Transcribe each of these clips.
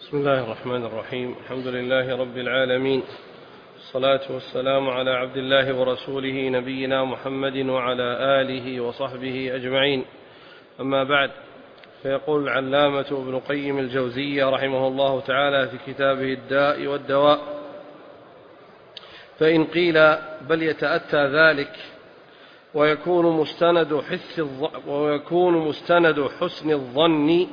بسم الله الرحمن الرحيم. الحمد لله رب العالمين، الصلاة والسلام على عبد الله ورسوله نبينا محمد وعلى آله وصحبه أجمعين. أما بعد، فيقول العلامة ابن قيم الجوزية رحمه الله تعالى في كتابه الداء والدواء: فإن قيل بل يتأتى ذلك ويكون مستند حسن الظن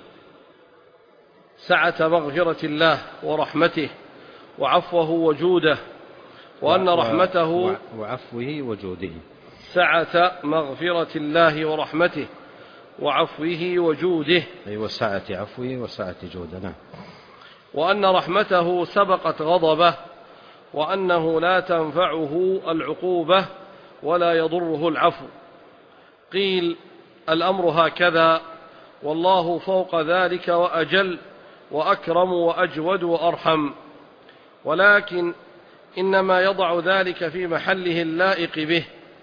سعة مغفرة الله ورحمته وعفوه وجوده، وأن رحمته وعفوه وجوده سعة مغفرة الله ورحمته وعفوه وجوده، أي وسعة عفوه وسعة جوده. نعم. وأن رحمته سبقت غضبه، وأنه لا تنفعه العقوبة ولا يضره العفو. قيل: الأمر هكذا، والله فوق ذلك وأجل وأكرم وأجود وأرحم، ولكن إنما يضع ذلك في محله اللائق به،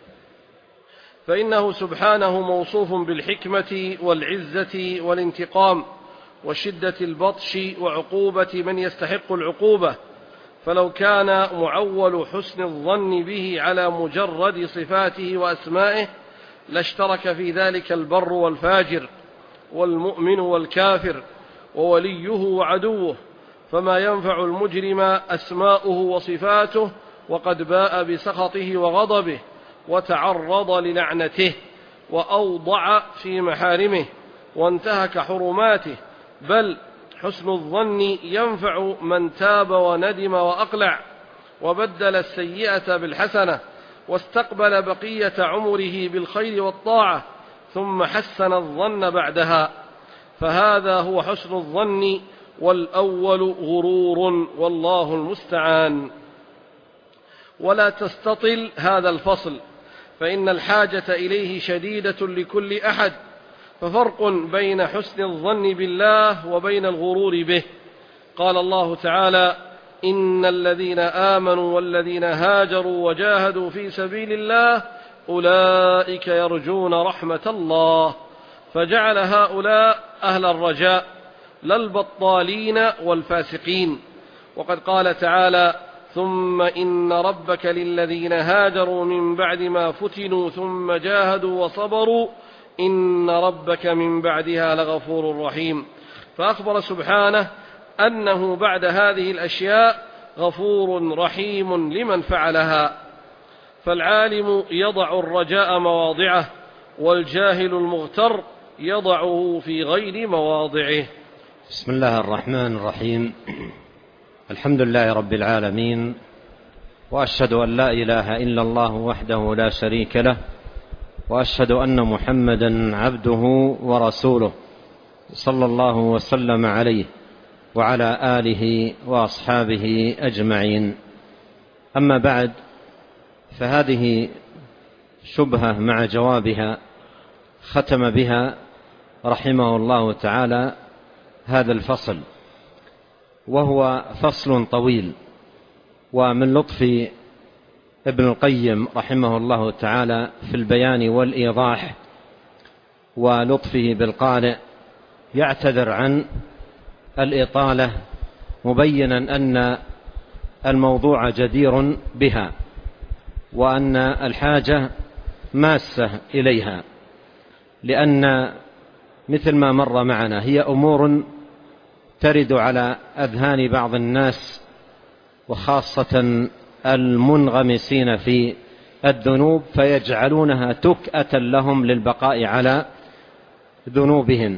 فإنه سبحانه موصوف بالحكمة والعزة والانتقام وشدة البطش وعقوبة من يستحق العقوبة، فلو كان معول حسن الظن به على مجرد صفاته وأسمائه لاشترك في ذلك البر والفاجر والمؤمن والكافر ووليه وعدوه، فما ينفع المجرم أسماؤه وصفاته وقد باء بسخطه وغضبه وتعرض للعنته وأوضع في محارمه وانتهك حرماته، بل حسن الظن ينفع من تاب وندم وأقلع وبدل السيئة بالحسنة واستقبل بقية عمره بالخير والطاعة ثم حسن الظن بعدها، فهذا هو حسن الظن، والأول غرور، والله المستعان. ولا تستطل هذا الفصل، فإن الحاجة إليه شديدة لكل أحد، ففرق بين حسن الظن بالله وبين الغرور به. قال الله تعالى: إن الذين آمنوا والذين هاجروا وجاهدوا في سبيل الله أولئك يرجون رحمة الله، فجعل هؤلاء أهل الرجاء لا البطالين والفاسقين. وقد قال تعالى: ثم إن ربك للذين هاجروا من بعد ما فتنوا ثم جاهدوا وصبروا إن ربك من بعدها لغفور رحيم، فأخبر سبحانه أنه بعد هذه الأشياء غفور رحيم لمن فعلها. فالعالم يضع الرجاء مواضعه، والجاهل المغتر يضعه في غير مواضعه. بسم الله الرحمن الرحيم. الحمد لله رب العالمين، وأشهد أن لا إله إلا الله وحده لا شريك له، وأشهد أن محمدا عبده ورسوله، صلى الله وسلم عليه وعلى آله وأصحابه أجمعين. أما بعد، فهذه شبهة مع جوابها ختم بها رحمه الله تعالى هذا الفصل، وهو فصل طويل. ومن لطف ابن القيم رحمه الله تعالى في البيان والإيضاح ولطفه بالقارئ يعتذر عن الإطالة، مبينا أن الموضوع جدير بها، وأن الحاجة ماسة إليها، لأن مثل ما مر معنا هي أمور ترد على أذهان بعض الناس، وخاصة المنغمسين في الذنوب، فيجعلونها تكأة لهم للبقاء على ذنوبهم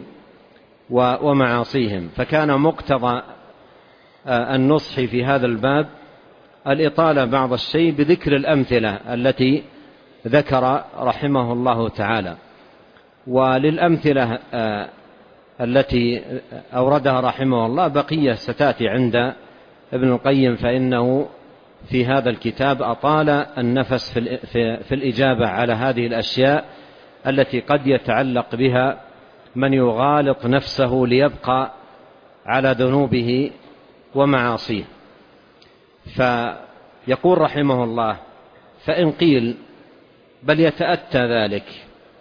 ومعاصيهم. فكان مقتضى النصح في هذا الباب الإطالة بعض الشيء بذكر الأمثلة التي ذكر رحمه الله تعالى. وللأمثلة التي أوردها رحمه الله بقية ستأتي عند ابن القيم، فإنه في هذا الكتاب أطال النفس في الإجابة على هذه الأشياء التي قد يتعلق بها من يغالط نفسه ليبقى على ذنوبه ومعاصيه. فيقول رحمه الله: فإن قيل بل يتأتى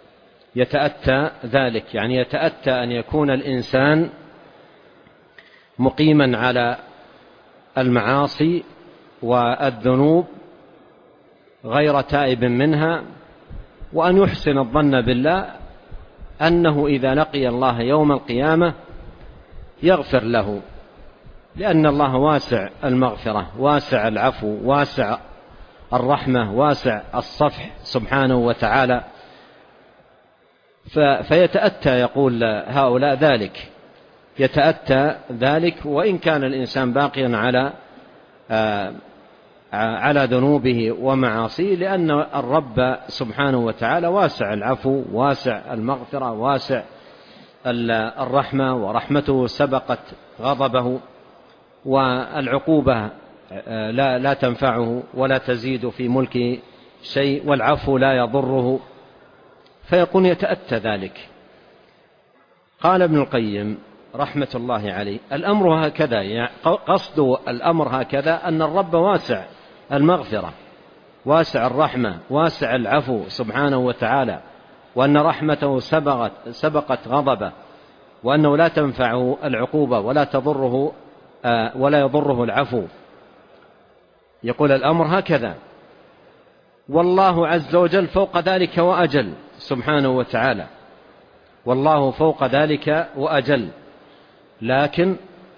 ذلك، يعني يتأتى أن يكون الإنسان مقيما على المعاصي والذنوب غير تائب منها، وأن يحسن الظن بالله أنه إذا لقي الله يوم القيامة يغفر له، لأن الله واسع المغفرة، واسع العفو، واسع الرحمة، واسع الصفح سبحانه وتعالى. فيتأتى يقول هؤلاء ذلك، يتأتى ذلك وإن كان الإنسان باقيا على ذنوبه ومعاصيه، لأن الرب سبحانه وتعالى واسع العفو، واسع المغفرة، واسع الرحمة، ورحمته سبقت غضبه، والعقوبة لا تنفعه ولا تزيد في ملكه شيء، والعفو لا يضره، فيكون يتأتى ذلك. قال ابن القيم رحمة الله عليه: الأمر هكذا، يعني قصد الأمر هكذا أن الرب واسع المغفرة، واسع الرحمة، واسع العفو سبحانه وتعالى، وأن رحمته سبقت غضبه، وأنه لا تنفعه العقوبة ولا يضره العفو. يقول الأمر هكذا، والله عز وجل فوق ذلك وأجل سبحانه وتعالى، والله فوق ذلك وأجل، لكن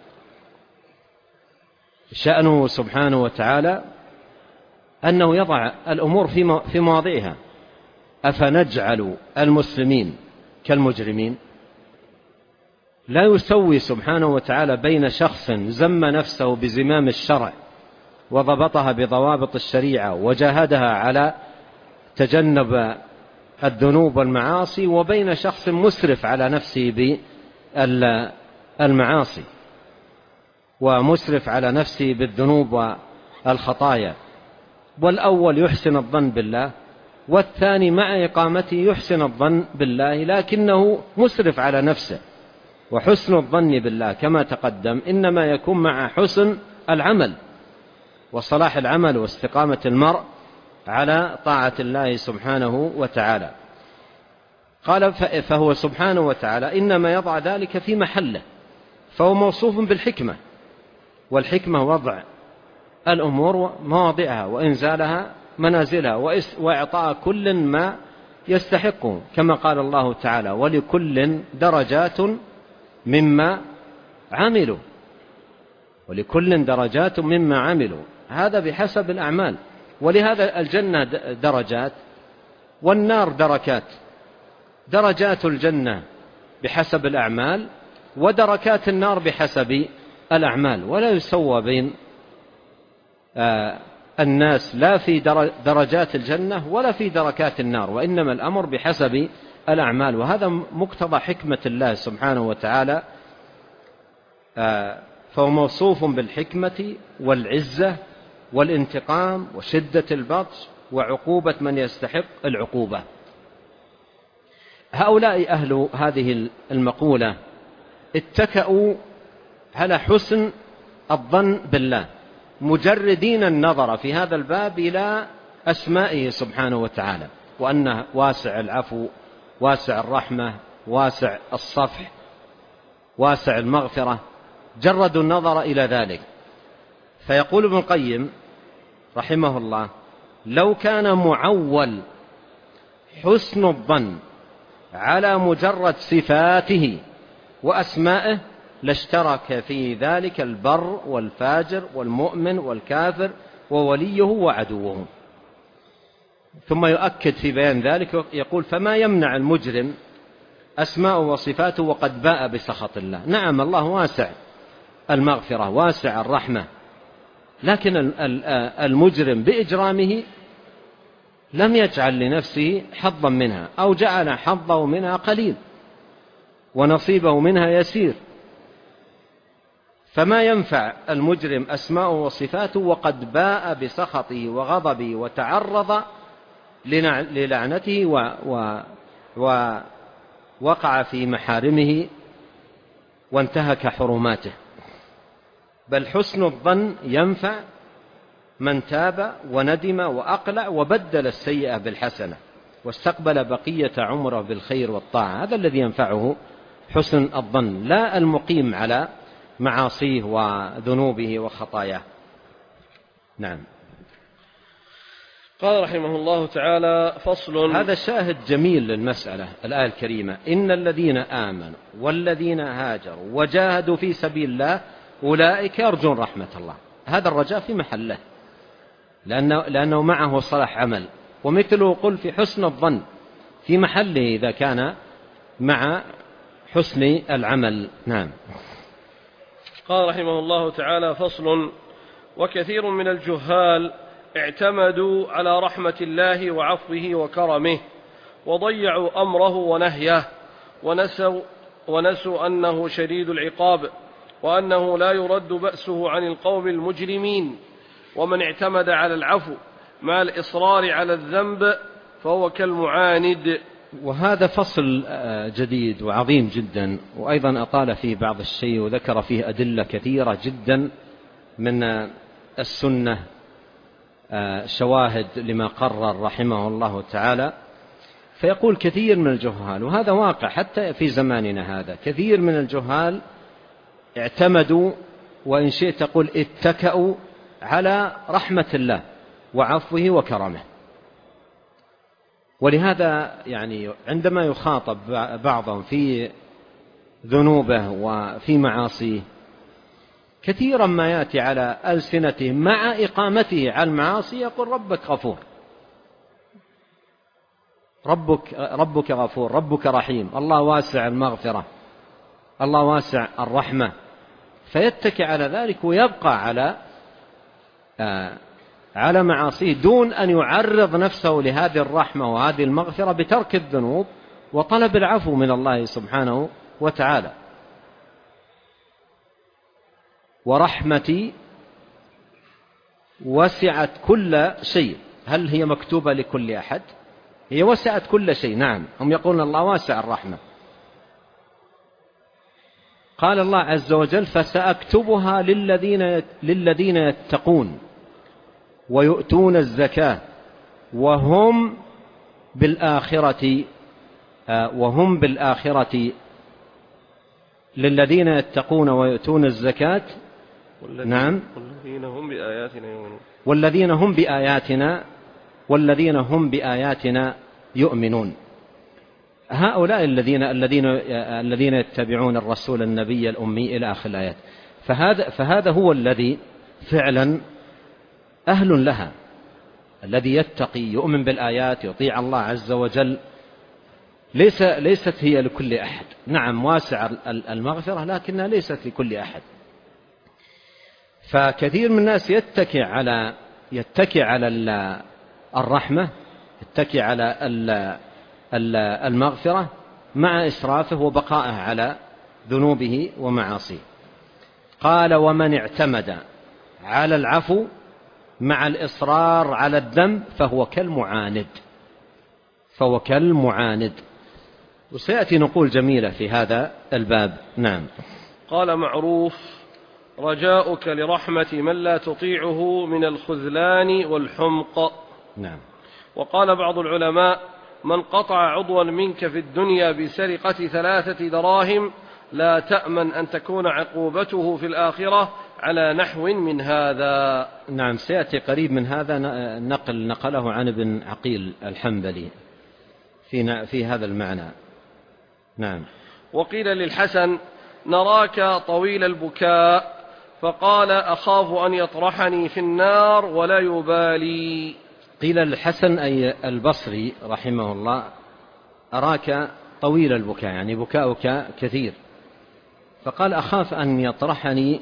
شأنه سبحانه وتعالى أنه يضع الأمور في مواضعها. أفنجعل المسلمين كالمجرمين؟ لا يسوي سبحانه وتعالى بين شخص زم نفسه بزمام الشرع وضبطها بضوابط الشريعة وجاهدها على تجنب الذنوب والمعاصي، وبين شخص مسرف على نفسه بالمعاصي ومسرف على نفسه بالذنوب والخطايا. والأول يحسن الظن بالله، والثاني مع إقامته يحسن الظن بالله لكنه مسرف على نفسه. وحسن الظن بالله كما تقدم إنما يكون مع حسن العمل وصلاح العمل واستقامة المرء على طاعة الله سبحانه وتعالى. قال فهو سبحانه وتعالى إنما يضع ذلك في محله، فهو موصوف بالحكمة، والحكمة وضع الأمور مواضعها وإنزالها منازلها وإعطاء كل ما يستحقه، كما قال الله تعالى: ولكل درجات مما عملوا، ولكل درجات مما عملوا، هذا بحسب الأعمال. ولهذا الجنة درجات والنار دركات، درجات الجنة بحسب الأعمال ودركات النار بحسب الأعمال، ولا يسوى بين الناس لا في درجات الجنة ولا في دركات النار، وإنما الأمر بحسب الأعمال. وهذا مقتضى حكمة الله سبحانه وتعالى، فهو موصوف بالحكمة والعزة والانتقام وشدة البطش وعقوبة من يستحق العقوبة. هؤلاء أهل هذه المقولة اتكأوا على حسن الظن بالله، مجردين النظر في هذا الباب إلى أسمائه سبحانه وتعالى، وأنه واسع العفو، واسع الرحمة، واسع الصفح، واسع المغفرة، جردوا النظر إلى ذلك. فيقول ابن القيم رحمه الله: لو كان معول حسن الظن على مجرد صفاته وأسمائه لاشترك في ذلك البر والفاجر والمؤمن والكافر ووليه وعدوه. ثم يؤكد في بيان ذلك يقول: فما يمنع المجرم أسماء وصفاته وقد باء بسخط الله. نعم، الله واسع المغفرة، واسع الرحمة، لكن المجرم بإجرامه لم يجعل لنفسه حظا منها، أو جعل حظه منها قليل ونصيبه منها يسير. فما ينفع المجرم أسماء وصفاته وقد باء بسخطه وغضبه وتعرض للعنته ووقع في محارمه وانتهك حرماته. بل حسن الظن ينفع من تاب وندم وأقلع وبدل السيئة بالحسنة واستقبل بقية عمره بالخير والطاعة. هذا الذي ينفعه حسن الظن، لا المقيم على معاصيه وذنوبه وخطاياه. نعم. قال رحمه الله تعالى: فصل. هذا شاهد جميل للمسألة، الآية الكريمة: إن الذين آمنوا والذين هاجروا وجاهدوا في سبيل الله أولئك يرجون رحمة الله. هذا الرجاء في محله، لأنه معه صلاح عمل، ومثله قل في حسن الظن في محله إذا كان مع حسن العمل. نعم. قال رحمه الله تعالى: فصل. وكثير من الجهال اعتمدوا على رحمة الله وعفوه وكرمه، وضيعوا أمره ونهيه، ونسوا أنه شديد العقاب، وأنه لا يرد بأسه عن القوم المجرمين. ومن اعتمد على العفو مع الإصرار على الذنب فهو كالمعاند. وهذا فصل جديد وعظيم جدا، وأيضا أطال فيه بعض الشيء وذكر فيه أدلة كثيرة جدا من السنة، شواهد لما قرر رحمه الله تعالى. فيقول كثير من الجهال، وهذا واقع حتى في زماننا هذا، كثير من الجهال اعتمدوا، وإن شئت تقول اتكأوا على رحمة الله وعفوه وكرمه. ولهذا يعني عندما يخاطب بعضهم في ذنوبه وفي معاصيه، كثيرا ما يأتي على ألسنته مع إقامته على المعاصي يقول: ربك غفور، ربك غفور، ربك رحيم، الله واسع المغفرة، الله واسع الرحمة. فيتكي على ذلك ويبقى على معاصيه دون أن يعرض نفسه لهذه الرحمة وهذه المغفرة بترك الذنوب وطلب العفو من الله سبحانه وتعالى. ورحمتي وسعت كل شيء. هل هي مكتوبة لكل أحد؟ هي وسعت كل شيء. نعم، هم يقولون الله واسع الرحمة. قال الله عز وجل: فسأكتبها للذين يتقون ويؤتون الزكاة وهم بالآخرة للذين يتقون ويؤتون الزكاة. نعم. والذين هم بآياتنا يؤمنون. هؤلاء الذين يتبعون الرسول النبي الأمي إلى آخر الآيات. فهذا هو الذي فعلا أهل لها، الذي يتقي يؤمن بالآيات يطيع الله عز وجل. ليست هي لكل أحد. نعم، واسع المغفرة، لكنها ليست لكل أحد. فكثير من الناس يتكي على الرحمة، يتكي على المغفرة مع إسرافه وبقائه على ذنوبه ومعاصيه. قال: ومن اعتمد على العفو مع الإصرار على الذنب فهو كالمعاند. وسيأتي نقول جميلة في هذا الباب. نعم. قال معروف: رجاؤك لرحمة من لا تطيعه من الخذلان والحمق. نعم. وقال بعض العلماء: من قطع عضوا منك في الدنيا بسرقة 3 دراهم لا تأمن أن تكون عقوبته في الآخرة على نحو من هذا. نعم، سيأتي قريب من هذا نقله عن ابن عقيل الحنبلي في هذا المعنى. نعم. وقيل للحسن: نراك طويل البكاء، فقال: أخاف أن يطرحني في النار ولا يبالي. قيل للحسن أي البصري رحمه الله: أراك طويل البكاء، يعني بكاؤك كثير. فقال: أخاف أن يطرحني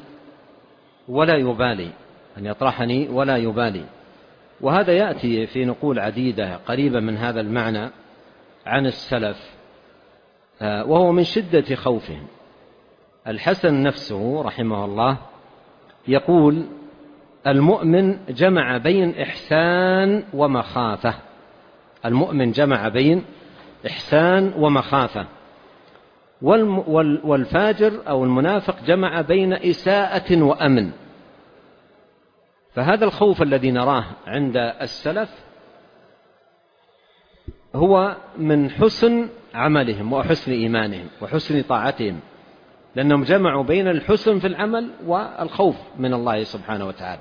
ولا يبالي. وهذا يأتي في نقول عديدة قريبة من هذا المعنى عن السلف، وهو من شدة خوفهم. الحسن نفسه رحمه الله يقول: المؤمن جمع بين إحسان ومخافة. المؤمن جمع بين إحسان ومخافة، والفاجر أو المنافق جمع بين إساءة وأمن. فهذا الخوف الذي نراه عند السلف هو من حسن عملهم وحسن إيمانهم وحسن طاعتهم لأنهم جمعوا بين الحسن في العمل والخوف من الله سبحانه وتعالى.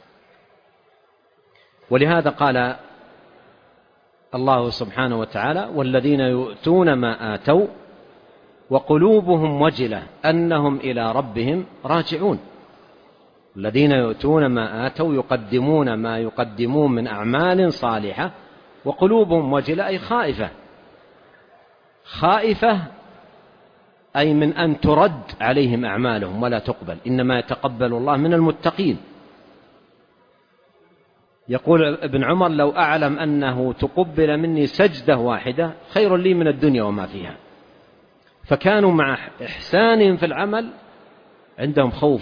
ولهذا قال الله سبحانه وتعالى: والذين يؤتون ما آتوا وقلوبهم وجلة أنهم إلى ربهم راجعون. الذين يؤتون ما آتوا يقدمون ما يقدمون من أعمال صالحة وقلوبهم وجلة أي خائفة. خائفة أي من أن ترد عليهم أعمالهم ولا تقبل، إنما يتقبل الله من المتقين. يقول ابن عمر: لو أعلم أنه تقبل مني سجدة واحدة خير لي من الدنيا وما فيها. فكانوا مع إحسانهم في العمل عندهم خوف،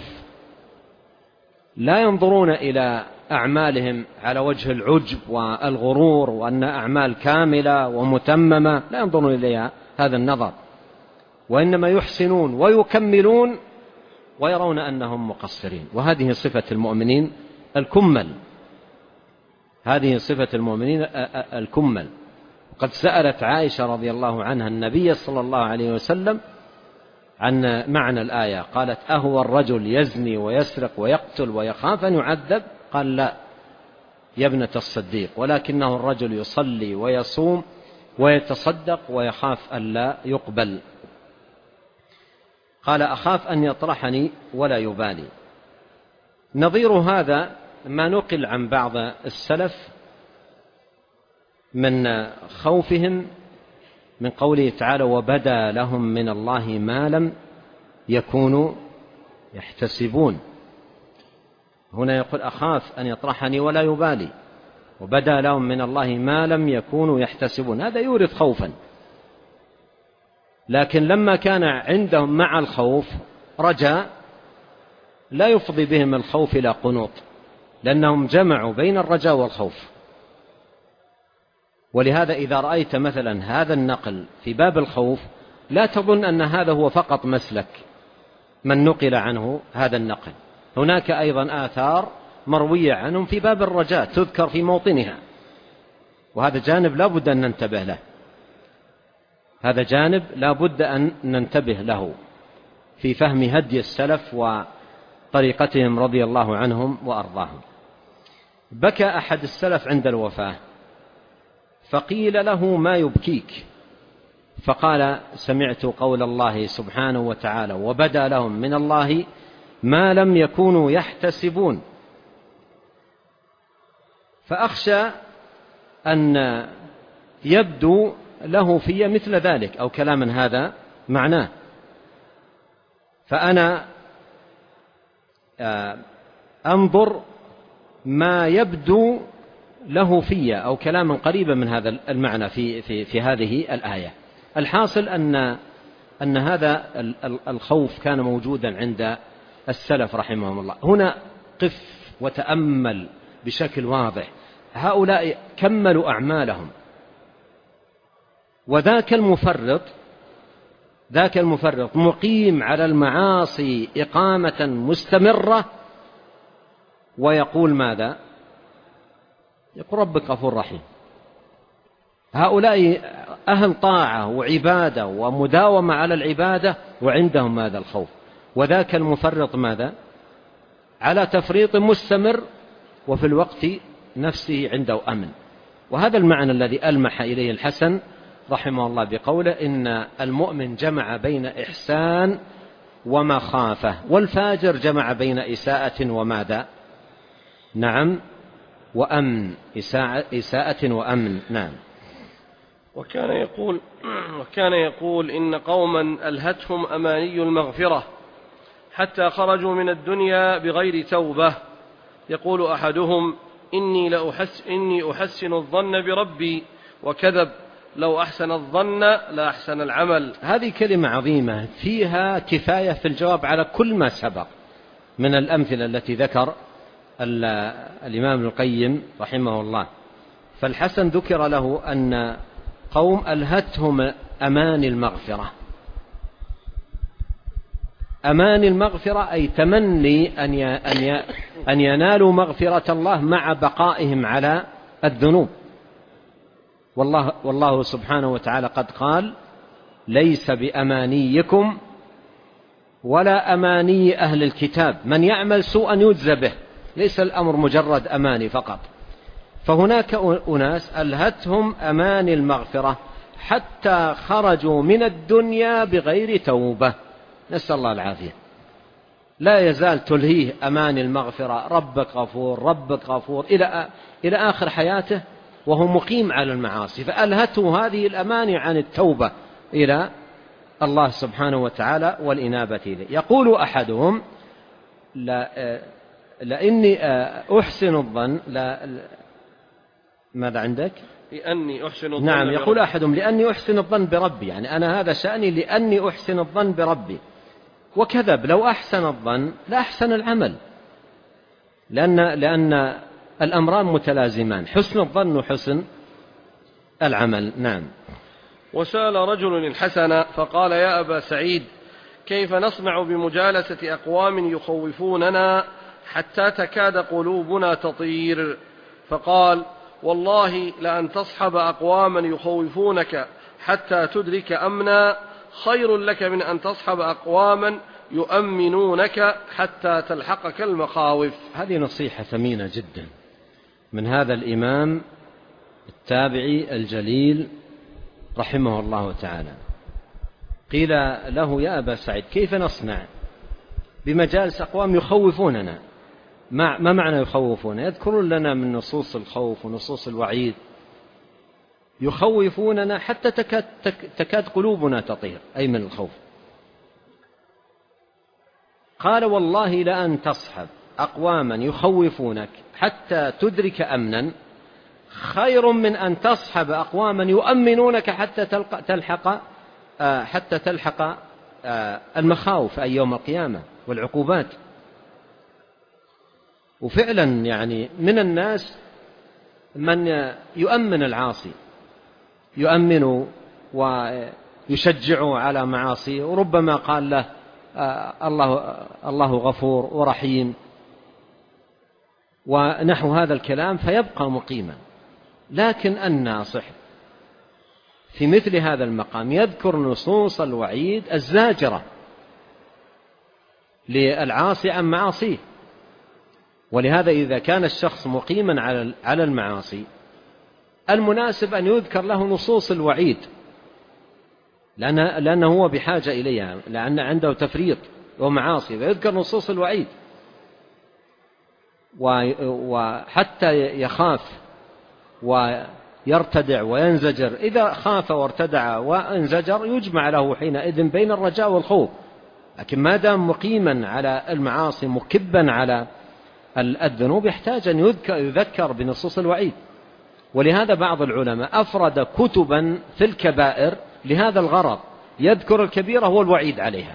لا ينظرون إلى أعمالهم على وجه العجب والغرور وأن أعمال كاملة ومتممة، لا ينظرون إليها هذا النظر، وإنما يحسنون ويكملون ويرون أنهم مقصرين. وهذه صفة المؤمنين الكمل، هذه صفة المؤمنين الكمل. وقد سألت عائشة رضي الله عنها النبي صلى الله عليه وسلم عن معنى الآية، قالت: أهو الرجل يزني ويسرق ويقتل ويخاف أن يعذب؟ قال: لا يا ابنة الصديق، ولكنه الرجل يصلي ويصوم ويتصدق ويخاف أن لا يقبل. قال: أخاف أن يطرحني ولا يبالي. نظير هذا ما نقل عن بعض السلف من خوفهم من قوله تعالى: وبدا لهم من الله ما لم يكونوا يحتسبون. هنا يقول: أخاف أن يطرحني ولا يبالي، وبدا لهم من الله ما لم يكونوا يحتسبون. هذا يورث خوفا، لكن لما كان عندهم مع الخوف رجاء لا يفضي بهم الخوف إلى قنوط، لأنهم جمعوا بين الرجاء والخوف. ولهذا إذا رأيت مثلا هذا النقل في باب الخوف لا تظن أن هذا هو فقط مسلك من نقل عنه هذا النقل، هناك أيضا آثار مروية عنهم في باب الرجاء تذكر في موطنها، وهذا جانب لا بد أن ننتبه له، هذا جانب لا بد أن ننتبه له في فهم هدي السلف وطريقتهم رضي الله عنهم وأرضاهم. بكى أحد السلف عند الوفاة فقيل له: ما يبكيك؟ فقال: سمعت قول الله سبحانه وتعالى: وبدا لهم من الله ما لم يكونوا يحتسبون. فأخشى أن يبدو له في مثل ذلك أو كلاما هذا معناه، فأنا أنظر ما يبدو له في أو كلاما قريبا من هذا المعنى في هذه الآية. الحاصل أن هذا الخوف كان موجودا عند السلف رحمهم الله. هنا قف وتأمل بشكل واضح، هؤلاء كملوا أعمالهم، وذاك المفرط مقيم على المعاصي إقامة مستمرة، ويقول ماذا؟ يقول: ربك غفور رحيم. هؤلاء أهل طاعة وعبادة ومداومة على العبادة وعندهم هذا الخوف، وذاك المفرط ماذا؟ على تفريط مستمر وفي الوقت نفسه عنده أمن. وهذا المعنى الذي ألمح إليه الحسن رحمه الله بقوله: إن المؤمن جمع بين إحسان ومخافة، والفاجر جمع بين إساءة وماذا؟ نعم، وأمن، إساءة وأمن. نعم. وكان يقول: إن قوما ألهتهم أماني المغفرة حتى خرجوا من الدنيا بغير توبة. يقول أحدهم: إني أحسن الظن بربي، وكذب، لو أحسن الظن لا أحسن العمل. هذه كلمة عظيمة فيها كفاية في الجواب على كل ما سبق من الأمثلة التي ذكر الإمام ابن القيم رحمه الله. فالحسن ذكر له أن قوم ألهتهم أماني المغفرة. أماني المغفرة أي تمني أن ينالوا مغفرة الله مع بقائهم على الذنوب. والله سبحانه وتعالى قد قال: ليس بأمانيكم ولا أماني أهل الكتاب، من يعمل سوءا يجزى به، ليس الأمر مجرد أماني فقط. فهناك أناس ألهتهم أماني المغفرة حتى خرجوا من الدنيا بغير توبة، نسأل الله العافية. لا يزال تلهيه أماني المغفرة، ربك غفور ربك غفور إلى آخر حياته وهو مقيم على المعاصي، فألهته هذه الأماني عن التوبة إلى الله سبحانه وتعالى والإنابة إليه. يقول أحدهم لإني أحسن الظن ماذا عندك؟ لأني أحسن الظن نعم، يقول أحدهم لأني أحسن الظن بربي، يعني أنا هذا شأني لأني أحسن الظن بربي، وكذب، لو أحسن الظن لا أحسن العمل، لأن الأمران متلازمان، حسن الظن وحسن العمل. نعم. وسأل رجل الحسن فقال: يا أبا سعيد، كيف نصنع بمجالسة أقوام يخوفوننا حتى تكاد قلوبنا تطير؟ فقال: والله لأن تصحب أقواما يخوفونك حتى تدرك أمنا خير لك من أن تصحب أقواما يؤمنونك حتى تلحقك المخاوف. هذه نصيحة ثمينة جدا من هذا الإمام التابعي الجليل رحمه الله تعالى. قيل له: يا أبا سعيد، كيف نصنع بمجالس أقوام يخوفوننا؟ ما معنى يخوفون؟ يذكرون لنا من نصوص الخوف ونصوص الوعيد، يخوفوننا حتى تكاد قلوبنا تطير، أي من الخوف. قال: والله لأن تصحب أقواما يخوفونك حتى تدرك أمنا خير من أن تصحب أقواما يؤمنونك حتى تلحق المخاوف، أي يوم القيامة والعقوبات. وفعلا يعني من الناس من يؤمن العاصي، يؤمن ويشجع على معاصيه، وربما قال له الله غفور ورحيم ونحو هذا الكلام، فيبقى مقيما. لكن الناصح في مثل هذا المقام يذكر نصوص الوعيد الزاجرة للعاصي عن معاصيه. ولهذا إذا كان الشخص مقيما على المعاصي، المناسب أن يذكر له نصوص الوعيد، لأنه هو بحاجة إليها، لأن عنده تفريط ومعاصي، فيذكر نصوص الوعيد وحتى يخاف ويرتدع وينزجر. إذا خاف وارتدع وانزجر يجمع له حينئذ بين الرجاء والخوف. لكن ما دام مقيما على المعاصي مكبا على الذنوب يحتاج أن يذكر بنصوص الوعيد. ولهذا بعض العلماء أفرد كتبا في الكبائر لهذا الغرض، يذكر الكبيرة والوعيد عليها،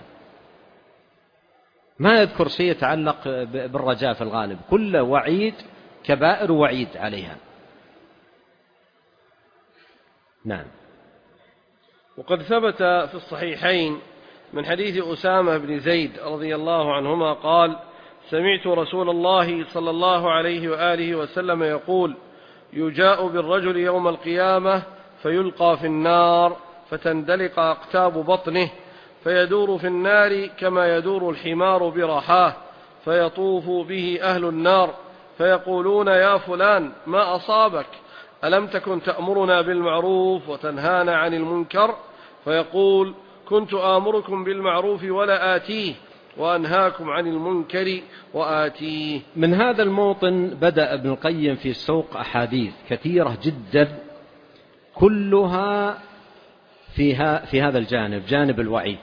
ما يذكر شيء يتعلق بالرجاء في الغالب، كل وعيد كبائر وعيد عليها. نعم. وقد ثبت في الصحيحين من حديث أسامة بن زيد رضي الله عنهما قال: سمعت رسول الله صلى الله عليه وآله وسلم يقول: يجاء بالرجل يوم القيامة فيلقى في النار فتندلق أقتاب بطنه فيدور في النار كما يدور الحمار برحاه، فيطوف به أهل النار فيقولون: يا فلان ما أصابك؟ ألم تكن تأمرنا بالمعروف وتنهانا عن المنكر؟ فيقول: كنت آمركم بالمعروف ولا آتيه، وأنهاكم عن المنكر وآتيه. من هذا الموطن بدأ ابن القيم في سوق أحاديث كثيرة جدا، كلها في هذا الجانب، جانب الوعيد،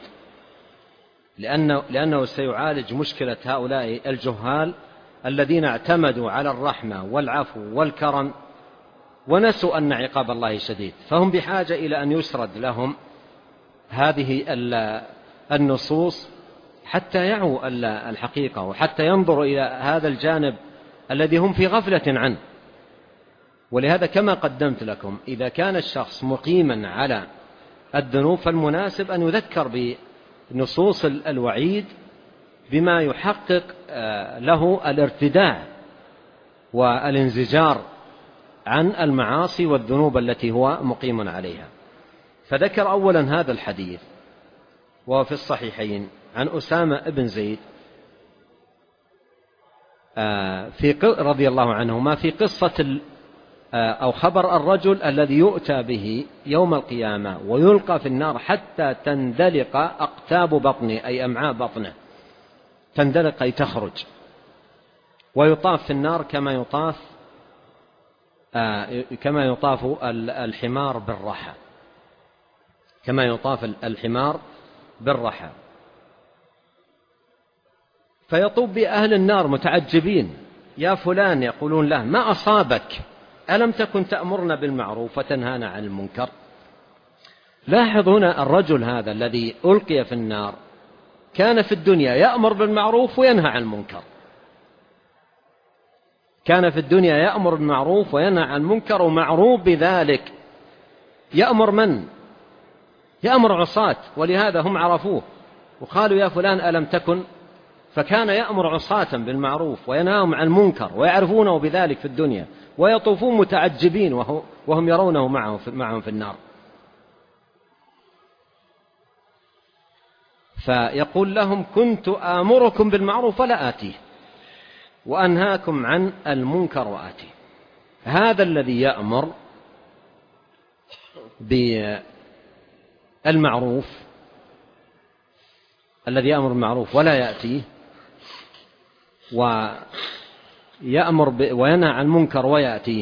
لأنه سيعالج مشكلة هؤلاء الجهال الذين اعتمدوا على الرحمة والعفو والكرم ونسوا أن عقاب الله شديد، فهم بحاجة إلى أن يسرد لهم هذه النصوص حتى يعوا الحقيقة، وحتى ينظروا إلى هذا الجانب الذي هم في غفلة عنه. ولهذا كما قدمت لكم، إذا كان الشخص مقيما على الذنوب فالمناسب أن يذكر بنصوص الوعيد بما يحقق له الارتداع والانزجار عن المعاصي والذنوب التي هو مقيم عليها. فذكر أولا هذا الحديث وهو في الصحيحين عن أسامة بن زيد رضي الله عنهما في قصة أو خبر الرجل الذي يؤتى به يوم القيامة ويلقى في النار حتى تندلق أقتاب بطنه أي أمعاء بطنه، تندلق أي تخرج، ويطاف في النار كما يطاف الحمار بالرحى، كما يطاف الحمار بالرحى. فيطوب بأهل النار متعجبين: يا فلان، يقولون له: ما أصابك؟ ألم تكن تأمرنا بالمعروف وتنهانا عن المنكر؟ لاحظ هنا الرجل هذا الذي ألقي في النار كان في الدنيا يأمر بالمعروف وينهى عن المنكر، كان في الدنيا يأمر بالمعروف وينهى عن المنكر، ومعروف بذلك. يأمر من؟ يأمر عصاة، ولهذا هم عرفوه وقالوا: يا فلان ألم تكن؟ فكان يأمر عصاة بالمعروف وينهاهم عن المنكر ويعرفونه بذلك في الدنيا، ويطوفون متعجبين وهم يرونه معهم في النار. فيقول لهم: كنت آمركم بالمعروف ولا آتيه، وأنهاكم عن المنكر وآتيه. هذا الذي يأمر بالمعروف، الذي يأمر بالمعروف ولا يأتيه، وينهى عن المنكر ويأتيه،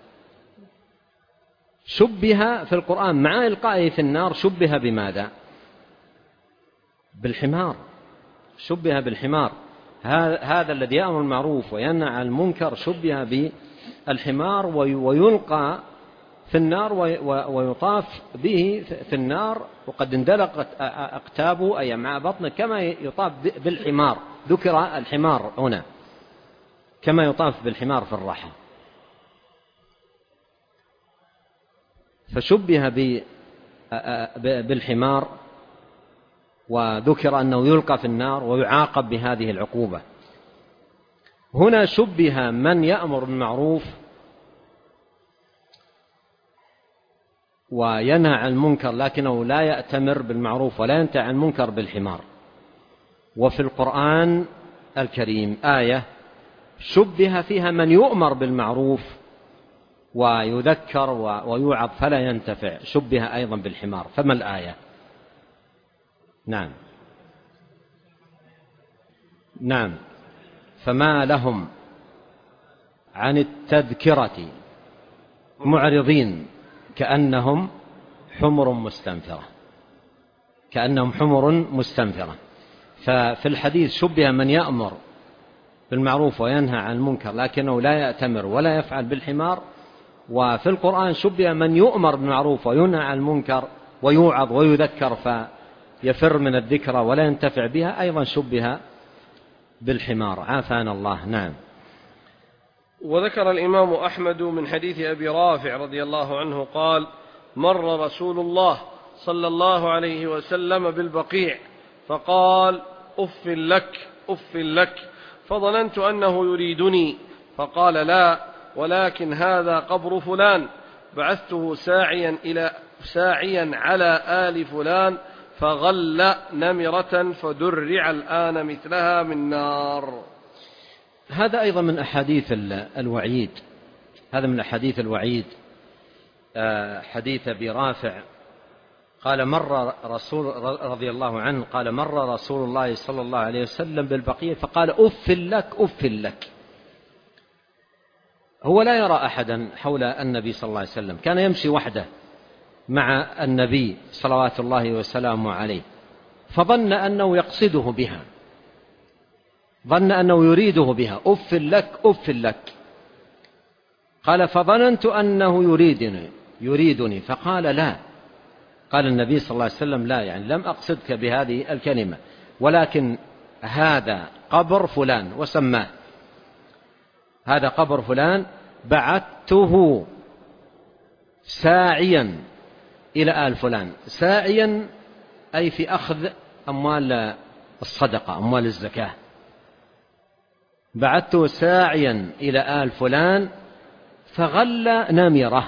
شبه في القرآن مع إلقائه في النار شبه بماذا؟ بالحمار، شبه بالحمار. هذا الذي يأمر بالمعروف وينهى عن المنكر شبه بالحمار، ويلقى في النار ويطاف به في النار وقد اندلقت أقتابه أي مع بطنه كما يطاف بالحمار. ذكر الحمار هنا كما يطاف بالحمار في الرحى، فشبه بالحمار، وذكر أنه يلقى في النار ويعاقب بهذه العقوبة. هنا شبه من يأمر بالمعروف وينهى عن المنكر لكنه لا يأتمر بالمعروف ولا ينتهي عن المنكر بالحمار. وفي القرآن الكريم آية شبه فيها من يؤمر بالمعروف ويذكر ويوعظ فلا ينتفع، شبه أيضا بالحمار. فما الآية؟ نعم. فما لهم عن التذكرة معرضين كأنهم حمر مستنفرة، كأنهم حمر مستنفرة. ففي الحديث شبه من يأمر بالمعروف وينهى عن المنكر لكنه لا يأتمر ولا يفعل بالحمار، وفي القرآن شبه من يؤمر بالمعروف وينهى عن المنكر ويوعظ ويذكر فيفر من الذكرى ولا ينتفع بها، أيضا شبه بالحمار. عافانا الله. نعم. وذكر الإمام أحمد من حديث أبي رافع رضي الله عنه قال: مر رسول الله صلى الله عليه وسلم بالبقيع فقال: أف لك أف لك، فظننت أنه يريدني، فقال: لا، ولكن هذا قبر فلان، بعثته ساعيا على آل فلان فغل نمرة فدرع الآن مثلها من نار. هذا أيضا من أحاديث الوعيد، هذا من أحاديث الوعيد. حديث أبي رافع قال مر رسول رضي الله عنه قال: مر رسول الله صلى الله عليه وسلم بالبقيع فقال: أف لك أف لك. هو لا يرى أحدا حول النبي صلى الله عليه وسلم، كان يمشي وحده مع النبي صلوات الله وسلامه عليه، فظن أنه يقصده بها، ظن أنه يريده بها: أف لك أف لك. قال: فظننت أنه يريدني، فقال: لا. قال النبي صلى الله عليه وسلم: لا، يعني لم أقصدك بهذه الكلمة، ولكن هذا قبر فلان، وسماه هذا قبر فلان، بعثته ساعيا إلى آل فلان. ساعيا أي في أخذ أموال الصدقة، أموال الزكاة. بعثته ساعيا إلى آل فلان فغل نمرة،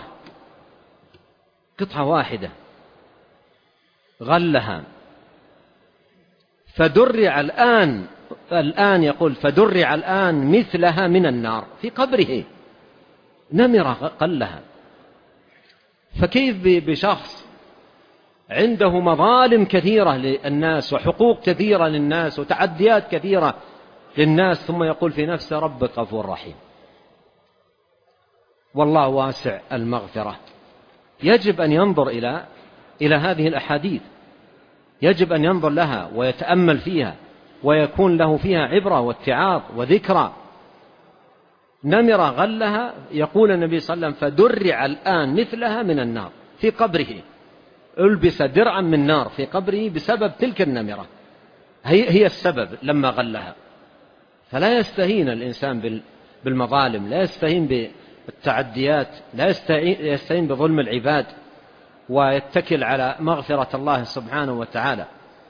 قطعة واحدة غلها، فدرع الآن يقول فدرع الآن مثلها من النار في قبره، نمرة قلها. فكيف بشخص عنده مظالم كثيرة للناس وحقوق كثيرة للناس وتعديات كثيرة للناس، ثم يقول في نفسه ربك غفور رحيم والله واسع المغفرة. يجب أن ينظر إلى هذه الأحاديث، يجب أن ينظر لها ويتأمل فيها ويكون له فيها عبرة واتعاظ وذكرى. نمرة غلها، يقول النبي صلى الله عليه وسلم فدرع الآن مثلها من النار في قبره، ألبس درعا من نار في قبره بسبب تلك النمرة، هي السبب لما غلها. فلا يستهين الإنسان بالمظالم، لا يستهين بالتعديات، لا يستهين بظلم العباد، ويتكل على مغفرة الله سبحانه وتعالى.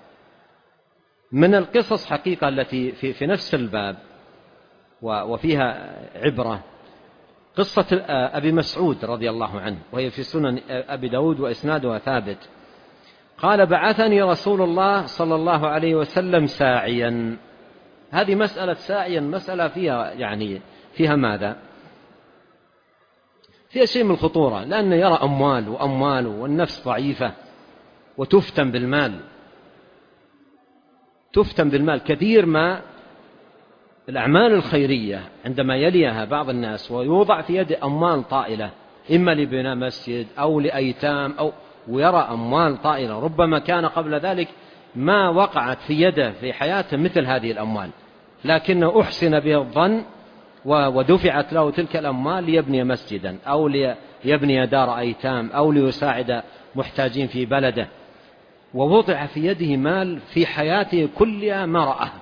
من القصص حقيقة التي في نفس الباب وفيها عبرة قصة أبي مسعود رضي الله عنه، وهي في سنن أبي داود وإسنادها ثابت. قال بعثني رسول الله صلى الله عليه وسلم ساعيا. هذه مسألة ساعيا مسألة فيها ماذا؟ فيها شيء من الخطورة، لأنه يرى أموال والنفس ضعيفة وتفتن بالمال. كثير ما الأعمال الخيرية عندما يليها بعض الناس ويوضع في يد أموال طائلة، إما لبناء مسجد أو لأيتام ويرى أموال طائلة، ربما كان قبل ذلك ما وقعت في يده في حياته مثل هذه الأموال، لكنه أحسن به الظن ودفعت له تلك الأموال ليبني مسجدا أو ليبني دار أيتام أو ليساعد محتاجين في بلده، ووضع في يده مال في حياته كلها ما رأها.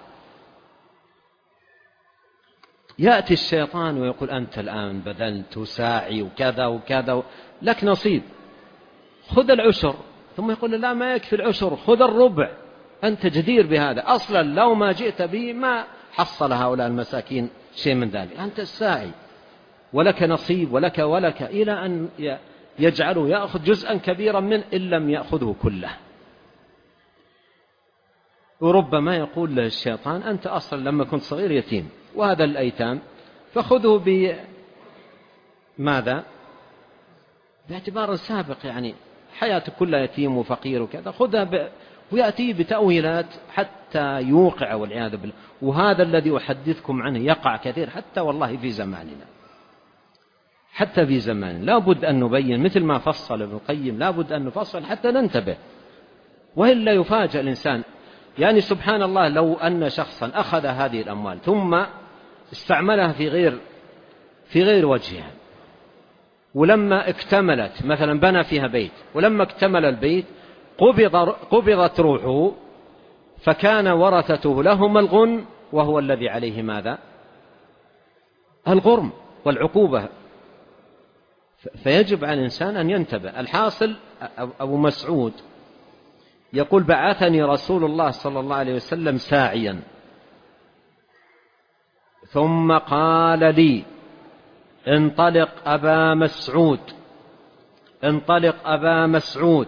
يأتي الشيطان ويقول أنت الآن بذلت وساعي وكذا وكذا، لك نصيب، خذ العشر. ثم يقول لا، ما يكفي العشر، خذ الربع، أنت جدير بهذا، أصلا لو ما جئت به ما حصل هؤلاء المساكين شيء من ذلك، أنت الساعي ولك نصيب ولك إلى أن يجعله يأخذ جزءا كبيرا منه إن لم يأخذه كله. وربما يقول له الشيطان أنت أصلا لما كنت صغير يتيم، وهذا الأيتام فخذه بماذا؟ باعتبار السابق، حياتك كلها يتيم وفقير وكذا، خذها ويأتي بتأويلات حتى يوقع والعياذ بالله. وهذا الذي أحدثكم عنه يقع كثير حتى والله في زماننا، حتى في زماننا. لا بد أن نبين مثل ما فصل ابن القيم، لا بد أن نفصل حتى ننتبه، وإلا يفاجأ الإنسان. سبحان الله، لو أن شخصا أخذ هذه الأموال ثم استعملها في غير وجهها، ولما اكتملت مثلا بنى فيها بيت، ولما اكتمل البيت قبضت روحه، فكان ورثته لهم الغن، وهو الذي عليه ماذا؟ الغرم والعقوبة. فيجب على الإنسان أن ينتبه. الحاصل أبو مسعود يقول بعثني رسول الله صلى الله عليه وسلم ساعيا، ثم قال لي انطلق أبا مسعود